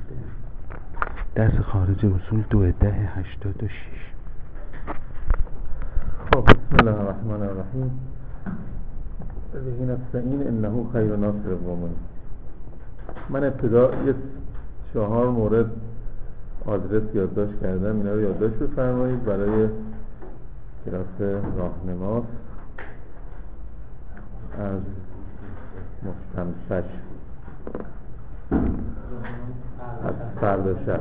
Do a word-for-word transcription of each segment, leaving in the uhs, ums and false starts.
درس خارج اصول دو ده هشتاد و شش. خب بسم الله الرحمن الرحیم. به نستعین انه خیر ناصر و من ابتدا یه چهار مورد آدرس یادداشت کردم، اینا رو یادداشت بفرمایید برای کلاس راهنماست از مستمسک از فردا شب،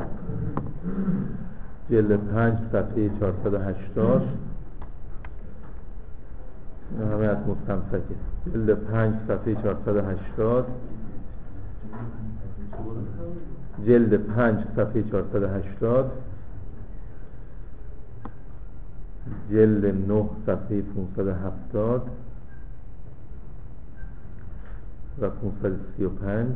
جلد پنج صفحه چهارصد و هشتاد. اینا همه از مستمسکه. جلد پنج صفحه چهارصد و هشتاد، جلد پنج صفحه چهارصد و هشتاد، جلد نه صفحه پانصد و هفتاد و پانصد و سی و پنج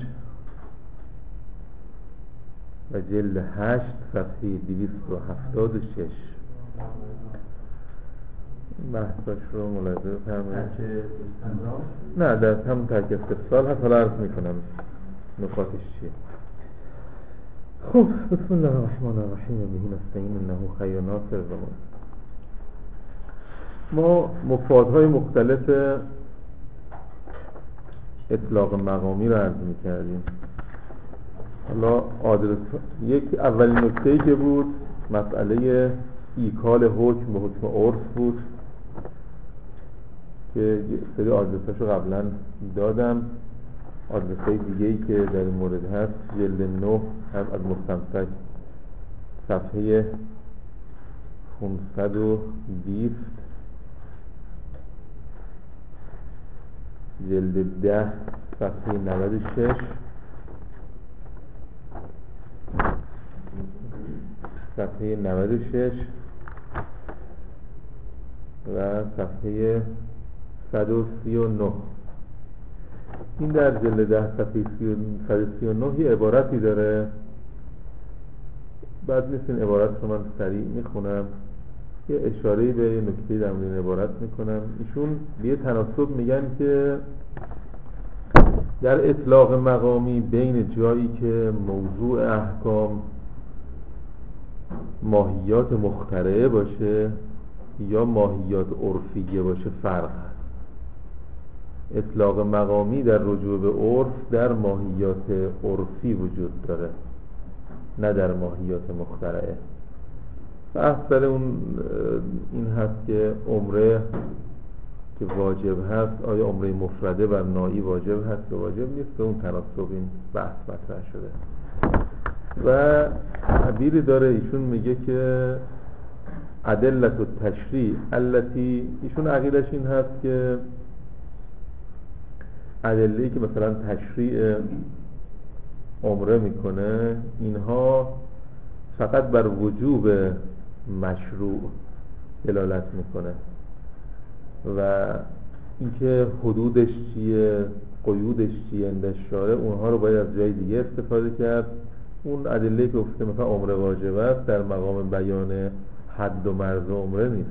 و جلد هشت صفحه دویست و هفتاد و شش. بحثاش رو ملاحظه بفرمایید. نه، در همون ترک استفصال هست، حالا عرض میکنم نکاتش چیه. خب بسم الله الرحمن الرحیم. به نستعین انه خیر ناصر. ما مفادهای مختلف اطلاق مقامی رو عرض میکردیم. حالا آدرس یک اولین نکته‌ای که بود مسئله ایکال حکم به حکم عرف بود که یه سری آدرساشو قبلا دادم. آدرسای دیگه‌ای که در این مورد هست جلد نه هم از مستمسک صفحه پانصد و بیست، جلد ده صفحه نود و شش، صفحه نود و شش و صفحه صد و سی و نه. این در جلد ده صفحه صد و سی و نه یه عبارتی داره. بعد نیست این عبارت رو من سریع میخونم، یه اشاره‌ای به یه نکته در این عبارت میکنم. ایشون به یه تناسب میگن که در اطلاق مقامی بین جایی که موضوع احکام ماهیات مخترعه باشه یا ماهیات عرفیه باشه فرق هست. اطلاق مقامی در رجوع به عرف در ماهیات عرفی وجود داره، نه در ماهیات مخترعه. اصل اون این هست که عمره که واجب هست، آیا عمره مفرده بر نائی واجب هست یا واجب نیست؟ به اون تناسب این بحث مطرح شده و تعبیری داره. ایشون میگه که ادلت التشریع التی، ایشون عقیدش این هست که ادله‌ای که مثلا تشریع عمره میکنه اینها فقط بر وجوب مشروع دلالت میکنه و اینکه حدودش چیه، قیودش چیه، اندشاره اونها رو باید از جای دیگه استفاده کرد. اون ادله‌ای که گفته مثلا عمره واجب است در مقام بیان حد و مرز عمره نیست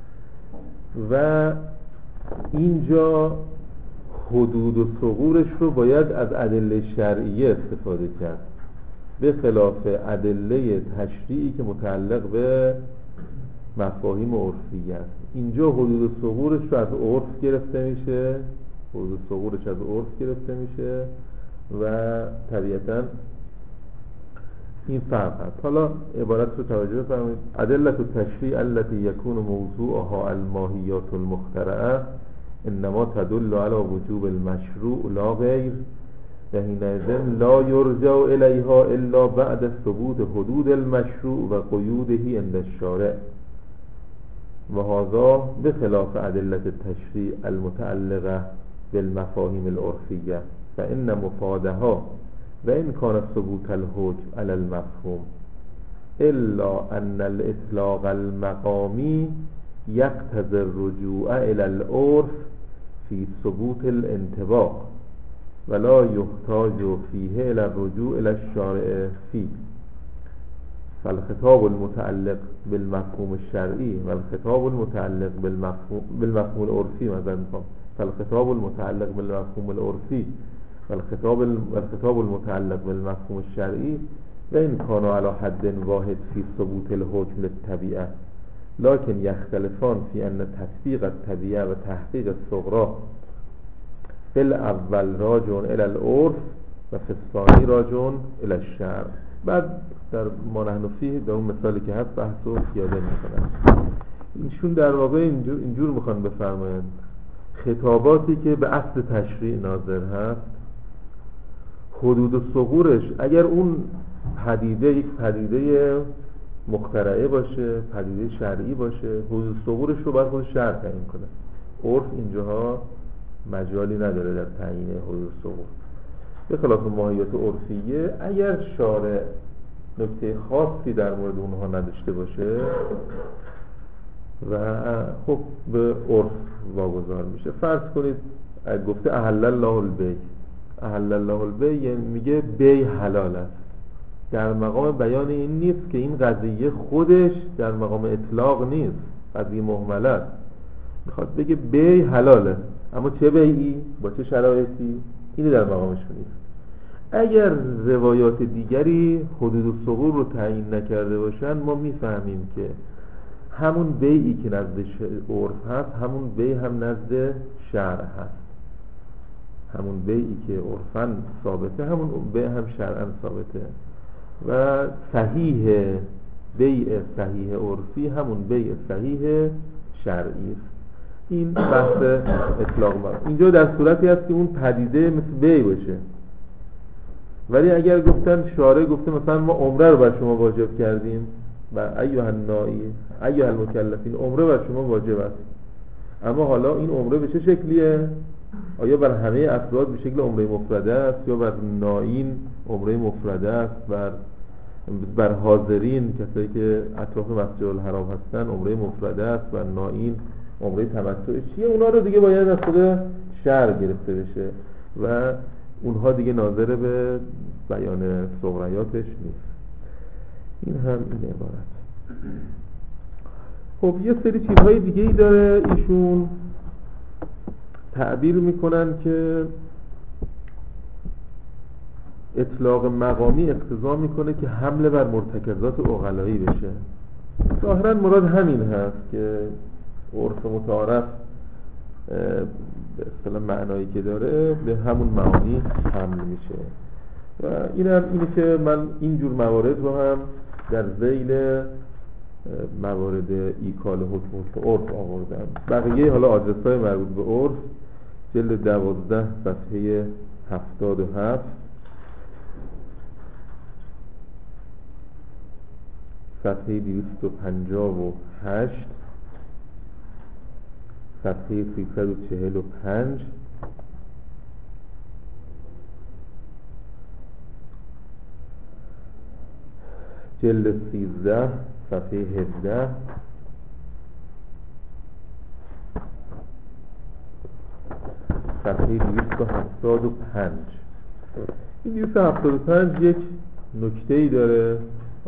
و اینجا حدود و ثغورش رو باید از ادله شرعیه استفاده کرد، به خلاف ادله تشریعی که متعلق به مفاهیم عرفی است. اینجا حدود و ثغورش رو از عرف گرفته میشه، حدود و ثغورش از عرف گرفته میشه و طبیعتاً این فرق هست. حالا عبارت رو توجه فرمایید. ادلت التشریع التي يكون موضوعها الماهیات المخترعه انما تدل على وجوب المشروع لا غیر و حینئذ لا یرجع الیها الا بعد ثبوت حدود المشروع و قیوده عند الشارع و هذا بخلاف ادلة التشریع المتعلقه بالمفاهیم العرفیه فان مفادها و ان كان ثبوت الحكم على المفهوم الا ان الاطلاق المقامی يقتضي الرجوع الى العرف في ثبوت الانطباق ولا يحتاج فيه الى الرجوع الى الشارع فيه فالخطاب المتعلق بالمفهوم الشرعي والخطاب المتعلق بالمفهوم بالمفهوم العرفي مثلا فالخطاب المتعلق بالمفهوم العرفي والخطاب والخطاب المتعلق بالمفهوم الشرعي و این کانو علی حد واحد فی ثبوت الحکم للطبیعه لکن یختلفان فی ان تطبیق الطبیعه و تحقیق الصغرا فی الاول راجع الی العرف و فی الثانی راجع الی الشرع. بعد در ما نحن فیه در اون مثالی که هست بحث رو پیاده میکنن. اینشون در واقع اینجور, اینجور میخوان بفرمایند خطاباتی که به اصل تشریع ناظر هست، حدود و ثغورش اگر اون پدیده یک پدیده مخترعه باشه، پدیده شرعی باشه، حدود و ثغورش رو باید خود شرع تعیین کنه. عرف اینجاها مجالی نداره در تعیین حدود و ثغور. به خلاف ماهیت عرفیه اگر شارع نکته خاصی در مورد اونها نداشته باشه و خب به عرف واگذار میشه. فرض کنید گفته احل الله البیع، احل الله البیع یعنی میگه بیع حلال است، در مقام بیان این نیست که این قضیه خودش در مقام اطلاق نیست، قضیه مهمله است، میخواد بگه بیع حلاله، اما چه بیعی با چه شرایطی اینی در مقامش نیست. اگر روایات دیگری حدود و ثغور رو تعیین نکرده باشن ما میفهمیم که همون بیعی که نزد عرف هست همون بیع هم نزد شرع هست، همون بیعی که عرفاً ثابته همون بیع هم شرعاً ثابته و صحیح بیع صحیح عرفی همون بیع صحیح شرعی است. این بحث اطلاق مطلق اینجا در صورتی هست که اون پدیده مثل بیع باشه، ولی اگر گفتن شارع گفته مثلا ما عمره رو بر شما واجب کردیم و ایها النائی ایها المکلفین عمره بر شما واجب است، اما حالا این عمره به چه شکلیه؟ آیا بر همه افراد به شکل عمره مفرده است یا بر نائین عمره مفرده است، بر بر حاضرین کسایی که اطراف مسجد الحرام هستن عمره مفرده است، بر نائین عمره تمتع چیه؟ اونا رو دیگه باید از خود شرع گرفته بشه و اونها دیگه ناظر به بیان صغریاتش نیست. این هم این عبارت. خب یه سری چیزهای دیگه ای داره ایشون تعبیر میکنن که اطلاق مقامی اقتضا میکنه که حمله بر مرتکزات عقلایی بشه. ظاهرا مراد همین هست که عرف متعارف به اصطلاح معنایی که داره به همون معانی حمل میشه و این هم اینه که من اینجور موارد رو هم در ذیل موارد ایکال حکم عرف آوردم. بقیه حالا آدرس‌های مربوط به عرف جلد دوازده صفحه هفتاد و هفت، صفحه دویست و پنجاه و هشت، صفحه سیصد و چهل و پنج، جلد سیزده صفحه هفده، صفحه دویست و هفتاد و پنج. این دویست و هفتاد و پنج یک نکته‌ای داره،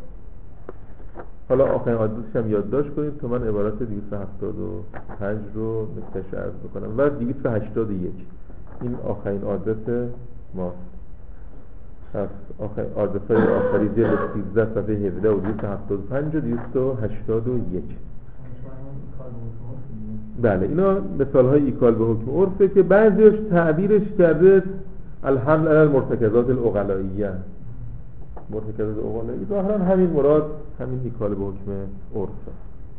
حالا آخرین آدرسش هم یادداشت کنید تا من عبارت دویست و هفتاد و پنج رو نکتهش عرض بکنم و دویست و هشتاد و یک این آخرین آدرس ماست. پس آخر آدرس‌های آخری جلد سیزده صفحه هفده و دویست و هفتاد و پنج و دویست و هشتاد و یک. بله اینا مثال‌های ایکال به حکم عرفه که بعضیش تعبیرش کرده الحمل علی المرتکزات العقلائیه، مرتکزات عقلایی ظاهرا همین مراد همین ایکال به حکم عرفه.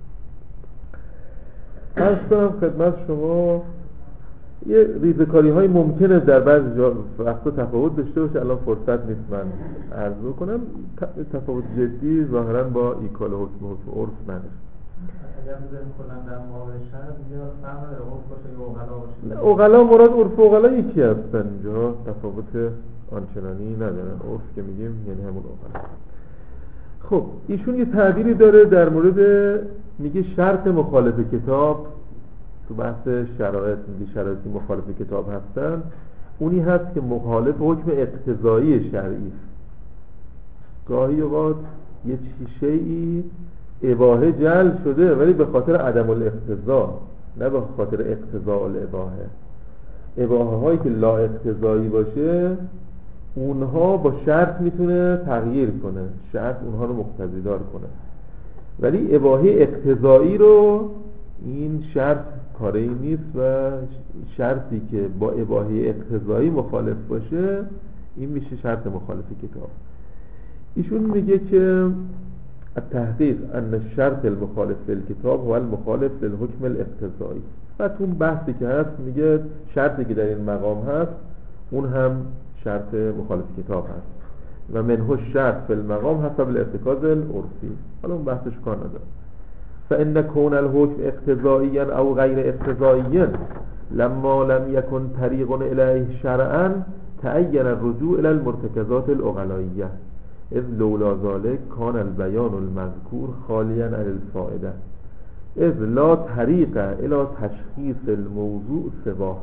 عرض کنم خدمت شما یه ریزکاری های ممکنه در بعضی جا وقتا تفاوت داشته باشه، الان فرصت نیست من عرض کنم. تفاوت جدی ظاهرا با ایکال حکم حکم عرف نداره. اگر بزنیم کلن در مقابل شرط یا فهم داره عرف باشه یا اغلا باشه؟ اغلا مراد عرف و اغلا یکی هستن، اینجا تفاوت آنچنانی ندارن. عرف که میگیم یعنی همون اغلا. خب ایشون یه تعبیری داره در مورد میگه شرط مخالف کتاب، تو بحث شرایط میگه شرایطی مخالف کتاب هستن، اونی هست که مخالف حکم اقتضایی شرعی است. گاهی اوقات یه شیئی اباحه جعل شده ولی به خاطر عدم الاقتضا، نه به خاطر اقتضاء الاباحه. اباحه هایی که لا اقتضایی باشه اونها با شرط میتونه تغییر کنه، شرط اونها رو مقتضی دار کنه، ولی اباحه اقتضایی رو این شرط کاری نیست و شرطی که با اباحه اقتضایی مخالف باشه این میشه شرط مخالف کتاب. ایشون میگه که التحقیق ان الشرط المخالف للکتاب هو المخالف للحکم الاقتضایی. و تو اون بحثی که هست میگه شرطی که در این مقام هست اون هم شرط مخالف کتاب هست و منه الشرط فی المقام حسب الارتکاز العرفی. حالا اون بحثش کار نداره. فإن كون الحكم اقتضائيا أو غير اقتضائيا لما لم يكن طريق إليه شرعا تعين الرجوع إلى المرتكزات العقلائية إذ لولا ذلك كان البيان المذكور خاليا عن الفائدة إذ لا طريق إلى تشخيص الموضوع سواه.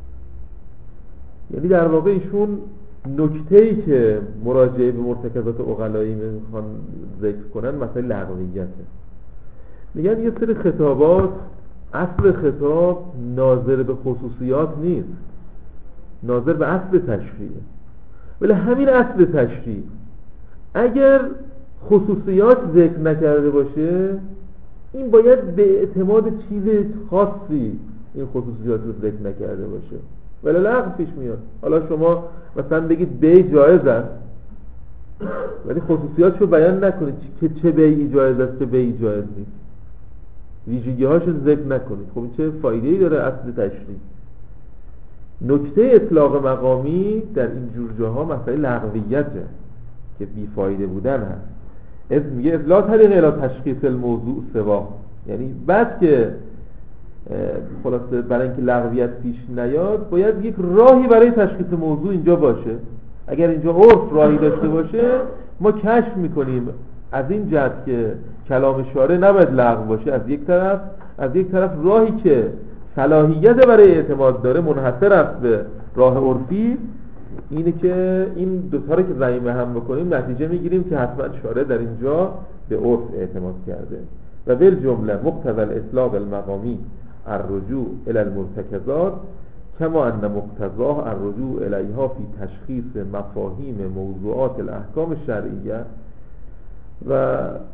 یعنی در واقع ایشون نکته‌ای که مراجعه به مرتکزات عقلایی میخوان ذکر کنن مسئله لغویته. میگن یه سری خطابات اصل خطاب ناظر به خصوصیات نیست، ناظر به اصل تشریعه، ولی همین اصل تشریع اگر خصوصیات ذکر نکرده باشه این باید به اعتماد چیز خاصی این خصوصیات رو ذکر نکرده باشه ولی لغو پیش میاد. حالا شما مثلا بگید بی جایز است ولی خصوصیاتشو بیان نکنید که چه بیعی جایز است چه بیعی جایز نیست، ویژگی هاشو ذکر نکنید. خب این چه فایده‌ای داره اصل تشریع؟ نکته اطلاق مقامی در این جور جاها مسئله لغویته که بی فایده بودن هست. از میگه اطلاق طریق الی تشخیص الموضوع سوا، یعنی بعد که خلاصه برای اینکه لغویت پیش نیاد باید یک راهی برای تشخیص موضوع اینجا باشه. اگر اینجا عرف راهی داشته باشه ما کشف میکنیم از این جهت که کلام شارع نباید لغو باشه از یک طرف، از یک طرف راهی که صلاحیت برای اعتماد داره منحصر است به راه عرفی، اینه که این دوتا رو که ضمیم هم بکنیم نتیجه میگیریم که حتما شارع در اینجا به عرف اعتماد کرده. و بالجمله مقتضى الاطلاق المقامی الرجوع الى المرتکزات کما ان مقتضاه الرجوع الیها فی تشخیص مفاهیم موضوعات الاحکام الشرعیه. و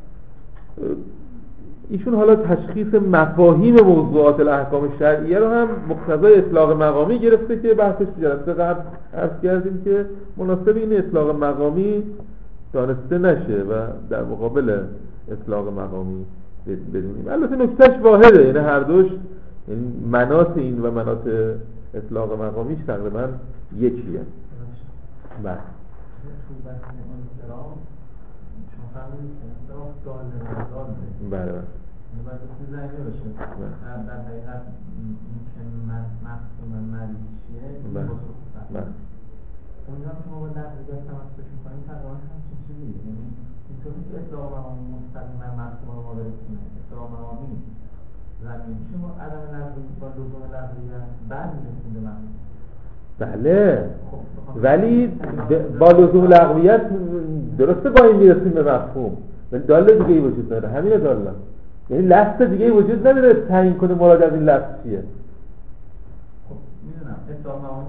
ایشون حالا تشخیص مفاهیم موضوعات الاحکام شرعیه رو هم مقتضای اطلاق مقامی گرفته که بحثش جلسه قبل عرض کردیم که مناسب این اطلاق مقامی دانسته نشه و در مقابل اطلاق مقامی بدونیم. البته نکتهش واحده، یعنی هر دوش، یعنی مناط این و مناط اطلاق مقامیش تقریبا یکیه. بله بله بله باید اسمی زنگه بشه در حقیقت این که مفهوم مریض چیه بله اونجا که ما با لغویت تمسک میکنیم تقریبا همچین چیزی، یعنی اینطوری که اطلاق مقامی مستقیما مفهوم رو ما برسونه اطلاق مقامی زمین میشه ما عدم لغوی با لزوم لغویت بعد میرسیم به مفهوم. بله ولی با لزوم لغویت درسته با این میرسیم به مفهوم ولی داله دیگه ای وجود نداره. همینه داله، یعنی لفظ دیگه ای وجود نداره تعیین کنه مراد از این لفظ چیه. خب میدونم اطلاق مقامی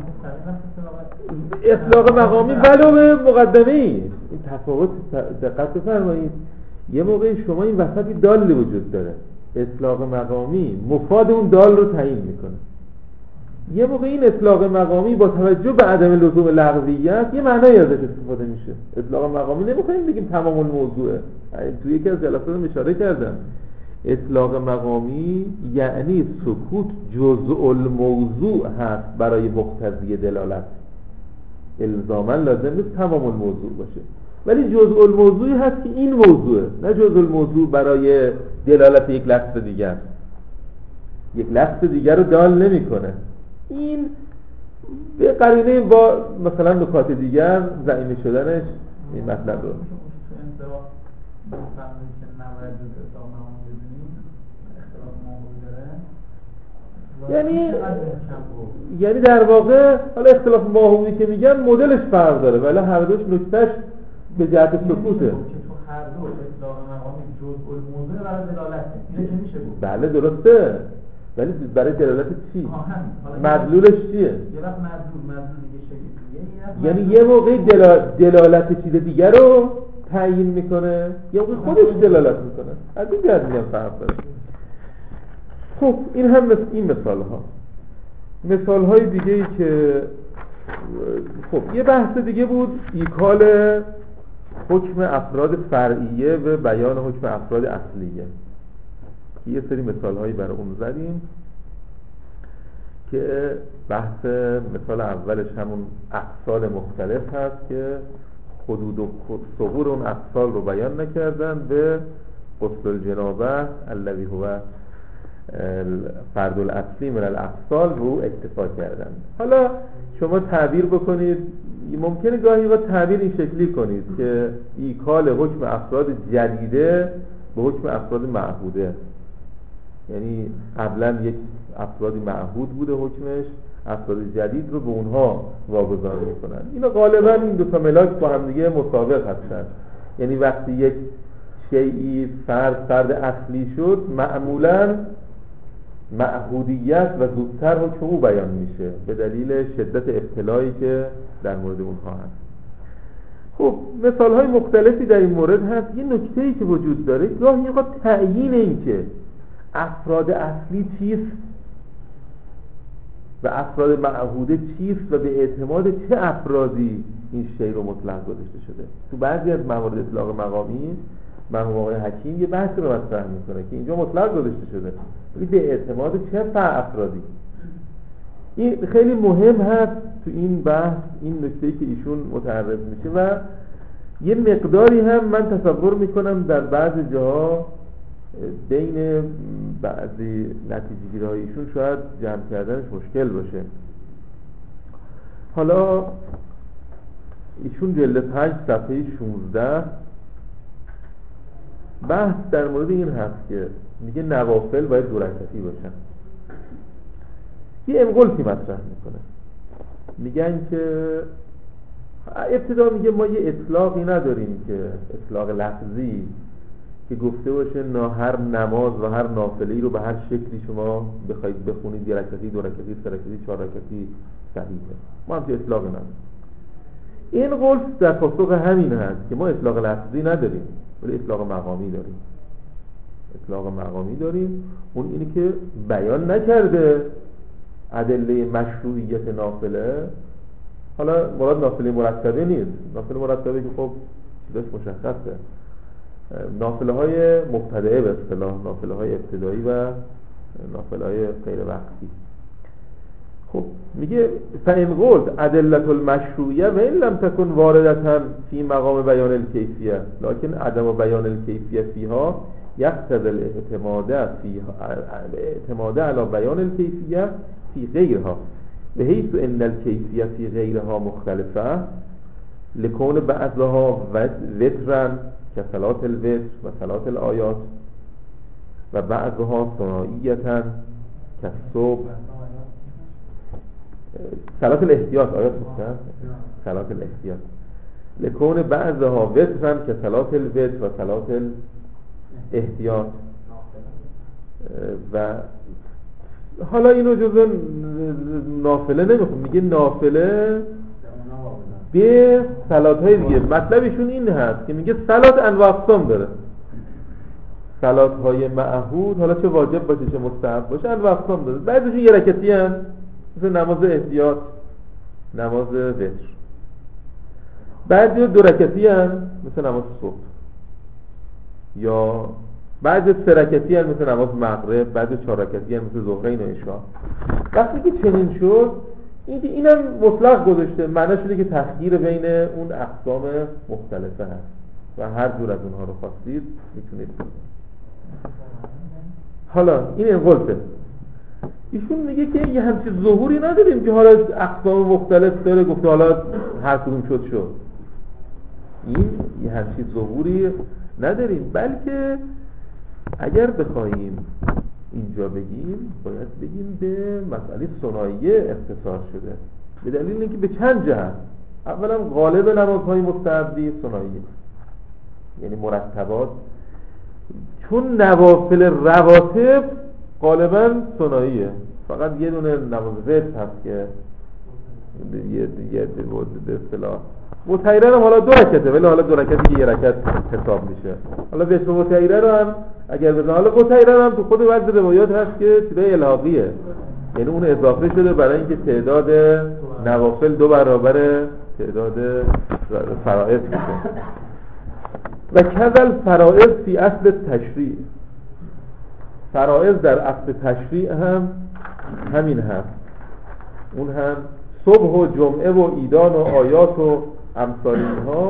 اطلاق مقامی ولو به مقدمه ای این تفاوت دقت بفرمایید. یه موقعی شما این وسط این دالی وجود داره، اطلاق مقامی مفاد اون دال رو تعیین میکنه. یه موقع این اطلاق مقامی با توجه به عدم لزوم لغویت یه معنایی ازش استفاده میشه. اطلاق مقامی نمیخوایم بگیم تمام الموضوعه، توی یکی از جلسات هم اشاره کردم اطلاق مقامی یعنی سکوت جزء الموضوع هست برای مقتضی دلالت، الزاما لازم نیست تمام الموضوع باشه ولی جزء الموضوعی هست که این موضوعه، نه جزء الموضوع برای دلالت یک لفظ دیگر، یک لفظ دیگر رو دال نمیکنه. این به قرینه با مثلا نکات دیگر ضعیف شدنش این مطلب رو یعنی یعنی در واقع حالا اختلاف ماهوی که میگن مدلش فرق داره ولی هر دوش نکتهش به جهت سکوته. هر دو اطلاق مقامی جزء الموضوع برای دلالته، اینه که میشه بود. بله درسته ولی برای دلالت چی؟ مدلولش چیه؟ یه وقت مدلول مدلول دیگه شکل یعنی یه موقع دلالت چیز دیگر رو تعیین میکنه، یه موقع خودش دلالت میکنه. از این جهت میگم فرق داره. خب این هم مثل این مثال ها. مثال های دیگه ای که خب یه بحث دیگه بود ایکال حکم افراد فرعیه و بیان حکم افراد اصلیه. یه سری مثال هایی برای اون زدیم که بحث مثال اولش همون افصال مختلف هست که حدود و ثغور اون افصال رو بیان نکردن، به غسل الجنابه الذی هو فرد الاصلی من الافصال رو اکتفا کردن. حالا شما تعبیر بکنید، ممکنه گاهی با تعبیر این شکلی کنید که ایکال حکم افراد جدیده به حکم افراد معهوده، یعنی قبلا یک افرادی معهود بوده حکمش، افراد جدید رو به اونها واگذار میکنن. اینا غالبا این دو تا ملاک با هم دیگه مساوق هستن. یعنی وقتی یک شیئی فرد فرد اصلی شد، معمولا معهودیت و زودتر حکم او بیان میشه به دلیل شدت ابتلایی که در مورد اونها هست. خب مثال های مختلفی در این مورد هست. یه نکته‌ای که وجود داره، گاهی اوقات تعیین این که افراد اصلی چیست و افراد معهوده چیست و به اعتماد چه افرادی این شی رو مطلق گذاشته شده. تو بعضی از موارد اطلاق مقامی مرحوم آقای حکیم یه بحث رو مطرح میکنه که اینجا مطلق گذاشته شده، ولی به اعتماد چه افرادی. این خیلی مهم هست تو این بحث، این نکته‌ای که ایشون متعرض میشه و یه مقداری هم من تصور میکنم در بعضی جاها بین بعضی نتیجه گیری‌های ایشون شاید جمع کردنش مشکل باشه. حالا ایشون جلد پنج صفحه شانزده بحث در مورد این هست که میگه نوافل باید دو رکعتی باشن. یه انقلتی مطرح میکنه، میگن که ابتدا میگه ما یه اطلاقی نداریم که اطلاق لفظی که گفته باشه نه هر نماز و هر نافله‌ای رو به هر شکلی شما بخواید بخونید، یه رکعتی، دو رکعتی، سه رکعتی، چهار رکعتی صحیحه. ما هم که اطلاقی نداریم. این قول در پاسخ همین هست که ما اطلاق لفظی نداریم ولی اطلاق مقامی داریم. اطلاق مقامی داریم اون اینی که بیان نکرده ادله مشروعیت نافله. حالا مراد نافله مرتبه نیست، نافله مرتبه که خب چیزاش مشخصه، نافله های مبتدئه به اصطلاح، نافله های ابتدایی و نافله های غیر وقتی. خب میگه فإن قلت ادلة المشروعیه و این لم تكن واردة فی مقام بیان الکیفیه لكن عدم بیان الکیفیه فیها یقتضی الاعتماد فیها اعتماد علی بیان الکیفیه فی غیرها بحیث ان الکیفیه فی غیرها مختلفه لکون بعضها وترا كصلاة الوتر و صلاة الآیات و بعضها ثنائیة كالصبح صلاة الاحتیاط آیات میگن صلاة الاحتیاط لکون بعضها وترا كصلاة الوتر و صلاة الاحتیاط. و حالا اینو جزء نافله نمیخون، میگه نافله به صلات های دیگه. مطلبشون این هست که میگه صلات انواع اقسام داره، صلات های معهود حالا چه واجب باشه چه مستحب باشه انواع اقسام داره. بعضیشون یه رکعتی هست مثل نماز احتیاط، نماز وتر. بعضی دو رکعتی هست مثل نماز صبح، یا بعضی سه رکعتی هست مثل نماز مغرب، بعضی چهار رکعتی هست مثل ظهرین و عشا. وقتی که چنین شد این اینم مطلق گذاشته، معناش اینه که تخییر بین اون اقسام مختلفه هست و هر جور از اونها رو خواستید میتونید. حالا این انقلته. ایشون میگه که یه همچین ظهوری نداریم که حالا اقسام مختلف داره گفته حالا هر کدوم شد شد. این یه همچین ظهوری نداریم، بلکه اگر بخوایم اینجا بگیم باید بگیم به مسئله ثنائیه اختصاص شده، به دلیل اینکه به چند جهت. اولا غالب نمازهای مستحبی ثنائیه یعنی مرتبات، چون نوافل رواتب غالبا ثنائیه، فقط یه دونه نماز وتر هست که یه یه به اصطلاح متحیره هم حالا دو رکعته، ولی حالا دو رکعتی که یه رکعت حساب میشه. حالا به اسم متحیره رو هم اگر بزن، حالا متحیره هم تو خود بعضی روایات هست که چیزای الحاقیه، یعنی اون اضافه شده برای اینکه تعداد نوافل دو برابر تعداد فرائض میشه. و کذل فرائض فی اصل تشریع، فرائض در اصل تشریع هم همین هست. اون هم صبح و جمعه و عیدان و آیات و امثال اینها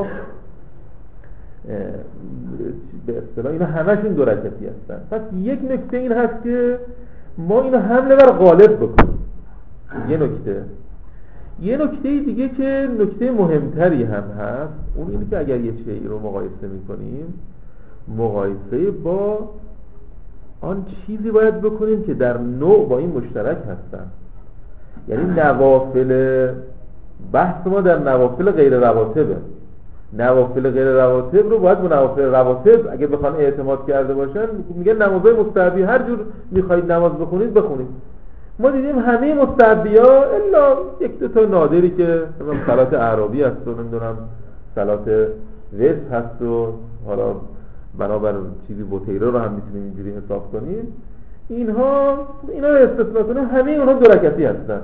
به اصطلاح اینا همشون دو رکعتی هستن. پس یک نکته این هست که ما اینو حمله بر غالب بکنیم. یه نکته یه نکته دیگه که نکته مهمتری هم هست، اون اینه که اگر یه چیزی رو مقایسه میکنیم، مقایسه با آن چیزی باید بکنیم که در نوع با این مشترک هستن. یعنی نوافل، بحث ما در نوافل غیر رواتبه. نوافل غیر رواتب رو باید با نوافل رواتب اگه بخوان اعتماد کرده باشن، میگن نمازهای مستحبی هر جور میخواید نماز بخونید بخونید. ما دیدیم همه مستحبی ها الا یک دو تا نادری که مثلا صلات اعرابی هست و نمیدونم صلات وتر هست و حالا بنابر چیزی بوتیره رو هم میتونیم اینجوری حساب کنیم، اینها اینا رو استثنا کنیم همه اونها دو رکعتی هستن.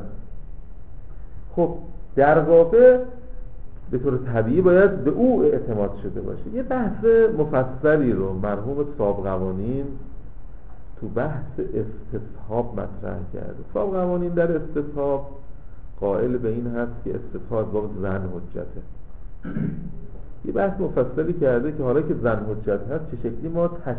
خب در واقع به طور طبیعی باید به او اعتماد شده باشه. یه بحث مفصلی رو مرحوم صاحب قوانین تو بحث استصحاب مطرح کرده. صاحب قوانین در استصحاب قائل به این هست که استصحاب باب زن حجته. یه بحث مفصلی کرده که حالا که زن حجت هست چه شکلی ما تش...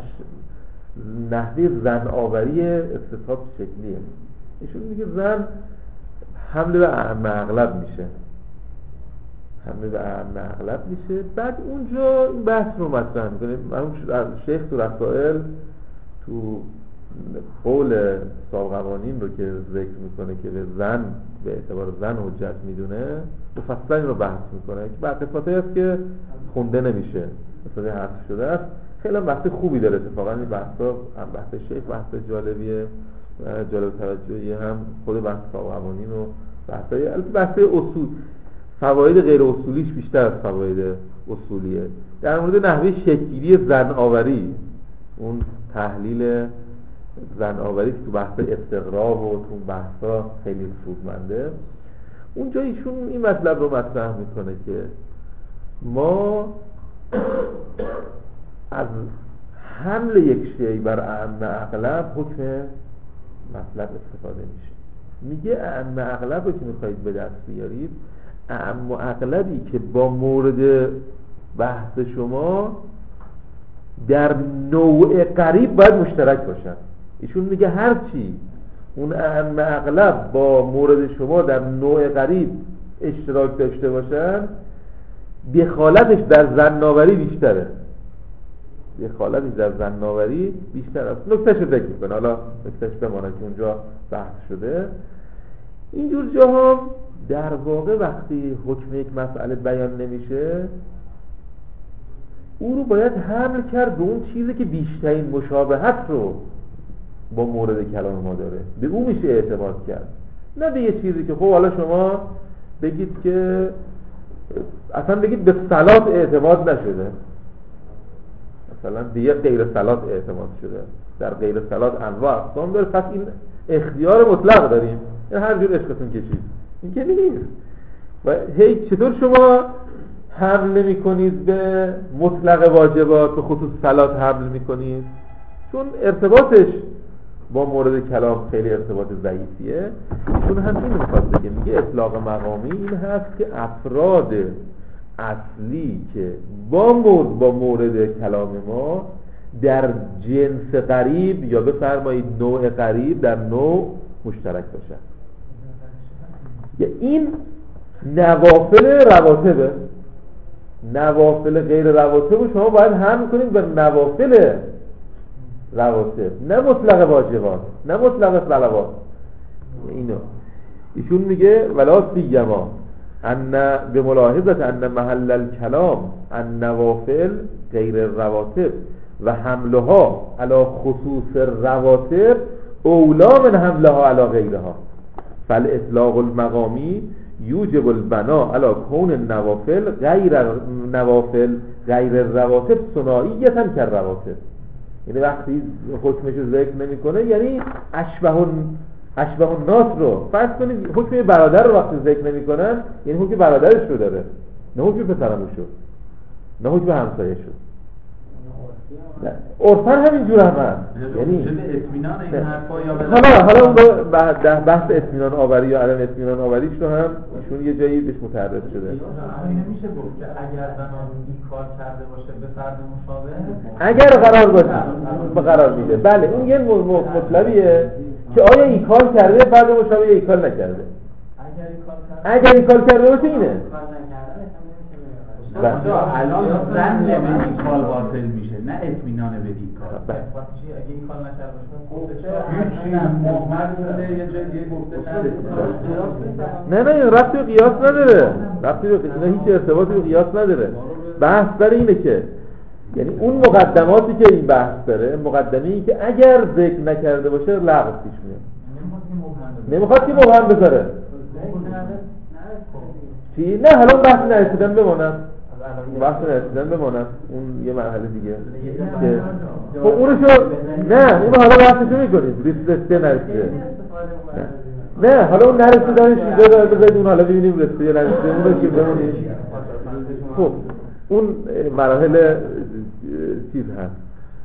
نحوه زن آوری استصحاب چه شکلیه. ایشون میگه زن حمله به اعم اغلب میشه، حمله به اعم اغلب میشه. بعد اونجا این بحث رو مطرح میکنه مرحوم شیخ تو رسائل تو قول صاحب قوانین رو که ذکر میکنه که به زن به اعتبار زن حجت میدونه، مفصل این رو بحث میکنه که بعد قسمتی هست که خونده نمیشه، مثلا حرف شده است. خیلی بحث خوبی داره اتفاقا این بحثا، هم بحث شیخ بحث جالبیه، جالب توجهی، هم خود بحث صاحب قوانین و بحثای البته بحث اصول، فواید غیر اصولیش بیشتر از فواید اصولیه. در مورد نحوه شکلی زن آوری، اون تحلیل زن آوری که تو بحث استقرا و تو بحثا خیلی سودمنده، اونجا ایشون این مطلب رو مطرح میکنه که ما از حمل یک شیء بر اعم اغلب حکم مطلب استفاده میشه. میگه اعم اغلب رو که میخواید به دست بیارید، اعم اغلبی که با مورد بحث شما در نوع قریب باید مشترک باشن. ایشون میگه هرچی اون اعم اغلب با مورد شما در نوع قریب اشتراک داشته باشن، دخالتش در زناوری بیشتره، دخالتش در زناوری بیشتر است. نکتهش رو ذکر میکنه، حالا نکتهش بمانه که اونجا بحث شده. اینجور جاها در واقع وقتی حکم یک مسئله بیان نمیشه، او رو باید حمل کرد به اون چیزی که بیشترین مشابهت رو با مورد کلام ما داره، به اون میشه اعتماد کرد، نه به یه چیزی که خب حالا شما بگید که اصلا بگید به صلات اعتماد نشده، مثلا به یه غیر صلات اعتماد شده. در غیر صلات انواع اقسام داره، پس این اختیار مطلق داریم، این هر جور عشقتون کشید، این که نیست. و هی چطور شما حمل نمی کنید به مطلق واجبات، به خصوص صلات حمل می کنید؟ چون ارتباطش با مورد کلام خیلی ارتباط ضعیفیه. چون همین میخواد بگه، میگه اطلاق مقامی این هست که افراد اصلی که با مورد با مورد کلام ما در جنس قریب یا بفرمایید نوع قریب در نوع مشترک باشن. یا این نوافل رواتبه، نوافل غیر رواتب رو شما باید حمل کنید به نوافل رواتب، نه مطلق واجبات، نه مطلق صلوات. اینو ایشون میگه ولا سیما ان به ملاحظه ان محل الکلام ان نوافل غیر الرواتب و حملها علی خصوص الرواتب اولا من حملها علی غیرها، فالاطلاق المقامی یوجب البنا علی کون النوافل غیر نوافل غیر الرواتب ثنائیة کالرواتب. یعنی وقتی حکمش رو ذکر نمیکنه یعنی اشبه اشبه الناس رو فرض کنید حکم برادر رو وقتی ذکر نمیکنن یعنی حکم برادرش رو داره، نه حکم پسرموش رو، نه حکم همسایه شد. عرفاً همین جور هم هست. یعنی اطمینان این حرفا یا حالا حالا اون بحث اطمینان آوری یا عدم اطمینان آوریش رو هم ایشون یه جایی بهش متعرض شده. نمیشه گفت که اگر زنان این کار کرده باشه به فرد مشابه اگر قرار باشه به قرار میده. بله اون یه مطلبیه که آیا این کار کرده فرد مشابه یا این کار نکرده. اگر این کار کرده اگر این کار کرده باشه اینه. الان زن به این کار باطل میشه نه اطمینان به این کار. اگه این کار نکرده باشه نه محمد بوده یه جایی گفته نه نه این ربطی به قیاس نداره، ربطی به قیاس هیچ ارتباطی به قیاس نداره. بحث برای اینه که یعنی اون مقدماتی که این بحث داره مقدمه‌ای که اگر ذکر نکرده باشه لغو پیش میاد. نمیخواد که مبهم بذاره. چی؟ نه حالا بحث نرسیدن بمونم بحث نرسیدن بمونم اون یه مرحله دیگه که خب اونشو نه اون حالا بحثشو میکنید رسیده نرسیده نه حالا اون نرسیدنش اینجا داره بذارید اون حالا ببینیم رسیده یا نرسیده اون رو که بمونید. خب اون مراحل چیز هست.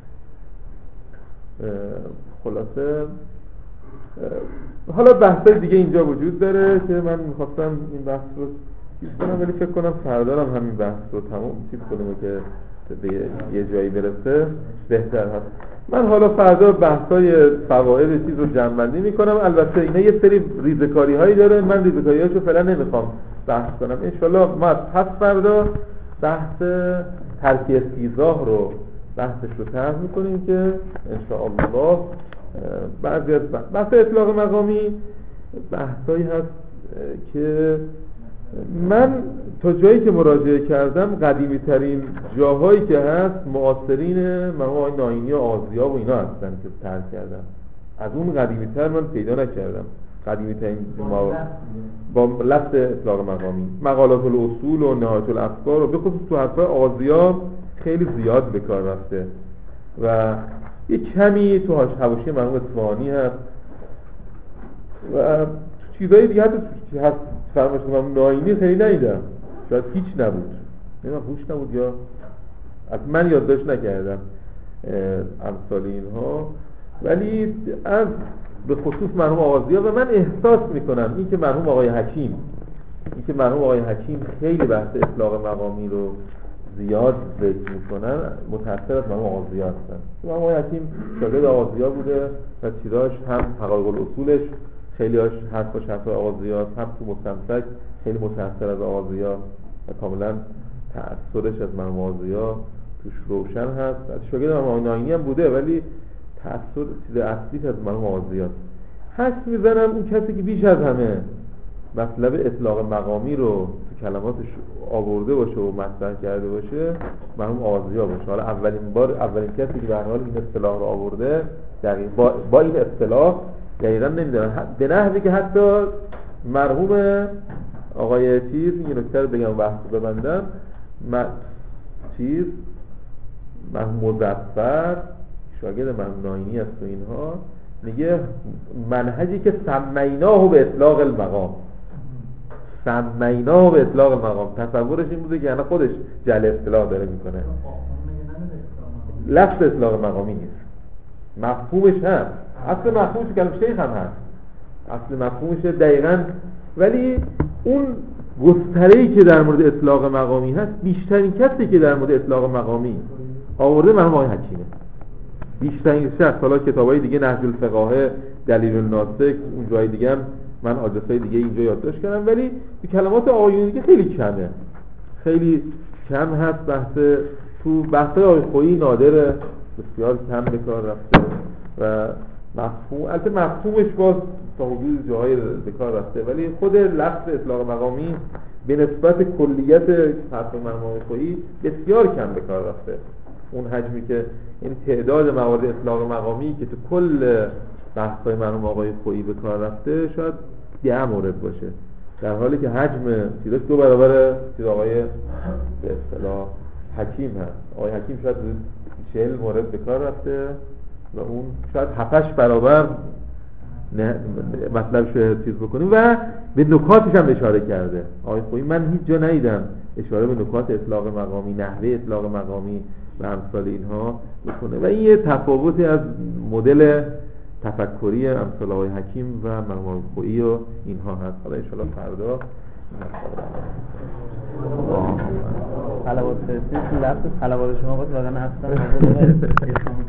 خلاصه حالا بحثای دیگه اینجا وجود داره که من میخواستم این بحث رو چیز کنم ولی فکر کنم فردا هم همین بحث رو تمام چیز کنیم که به یه جایی برسه بهتر هست. من حالا فردا بحثای فواید چیز رو جمع‌بندی میکنم. البته اینا یه سری ریزکاری هایی داره، من ریزکاری هاشو فعلا نمیخوام بحث کنم. انشالله ما پس فردا بحث ترک استیضاح رو بحثش رو طرح میکنیم که انشاءالله بعضی از بحث اطلاق مقامی بحثایی هست که من تا جایی که مراجعه کردم قدیمی ترین جاهایی که هست معاصرین مرحوم آقای ناینی و آزیا و اینا هستن که طرح کردم. از اون قدیمی تر من پیدا نکردم. قدیمی ترین ما با لفظ اطلاق مقامی مقالات الاصول و نهایت الافکار و به خصوص تو حرفای آزیا خیلی زیاد به کار رفته و یک کمی تو حواشی مرحوم اصفهانی هست و چیزایی دیگه حتی هست فرمایش کنم ناینی خیلی ندیدم، شاید هیچ نبود، نمیدونم هوش نبود یا از من یادداشت نکردم امثال اینها. ولی از به خصوص مرحوم آغازیا و من احساس میکنم این که مرحوم آقای حکیم این که مرحوم آقای حکیم خیلی بحث اطلاق مقامی رو زیاد ذکر میکنن متأثر از مرحوم آغازیا هستن. مرحوم آقای حکیم شاگرد آغازیا بوده و چیزاش هم حقایق الاصولش خیلی هاش حرفاش حرف آغازیا هم تو مستمسک خیلی متأثر از آغازیا و کاملا تأثیرش از مرحوم آغازیا توش روشن هست. از شاگرد مرحوم ناینی هم بوده ولی تأثیر چیز اصلیش از مرحوم آغازیا است. حس میزنم اون کسی که بیش از همه مطلب اطلاق مقامی رو تو کلماتش آورده باشه و مطرح کرده باشه مرحوم آغازیا باشه. حالا اولین بار اولین کسی که به هر حال این اصطلاح رو آورده دقیق با, با این اصطلاح دقیقا نمیدونم به نحوی که حتی مرحوم آقای چیز این نکته رو بگم بحث ببندم م... چیز مرحوم مظفر شاگرد مرحوم ناینی است و اینها میگه منهجی که سمیناه به اطلاق المقام سمیناه به اطلاق المقام تصورش این بوده که یعنی خودش جل اصطلاح داره میکنه. لفظ اطلاق مقامی نیست، مفهومش هست، اصل مفهومش کلمه شیخ هم هست، اصل مفهومش دقیقاً، ولی اون گستره‌ای که در مورد اطلاق مقامی هست بیشترین کسی که در مورد اطلاق مقامی آورده مرحوم آقای حکیمه. بیشترین شخص، حالا کتابای دیگه نهج الفقاهه، دلیل الناسک، اون جای دیگه هم من آدرسای دیگه اینجا یادداشت کردم ولی کلمات آقایون دیگه خیلی کمه، خیلی کم هست. بحث تو بحثای آقای خویی نادره، بسیار کم به کار رفته و مفهوم البته مفهومش باز تا حدود جاهای به کار رفته ولی خود لفظ اطلاق مقامی به نسبت کلیت حرف مرحوم آقای خویی بسیار کم به کار رفته. اون حجمی که این تعداد موارد اطلاق مقامی که تو کل بحث‌های مرحوم آقای خویی به کار رفته شاید ده مورد باشه در حالی که حجم سیرک دو برابر سیر آقای به اصطلاح حکیم هست. آقای حکیم شاید چهل مورد به کار رفته و اون شاید هفتش برابر نه مطلب شو چیز بکنیم و به نکاتش هم اشاره کرده. آقای خویی من هیچ جا ندیدم اشاره به نکات اطلاق مقامی، نحوه اطلاق مقامی و امثال اینها بکنه و این یه تفاوتی از مدل تفکری امثال آقای حکیم و مرحوم خویی و اینها هست. حالا ان شاءالله فردا خلوات فرستی لفظ خلوات شما باید واقعا هستن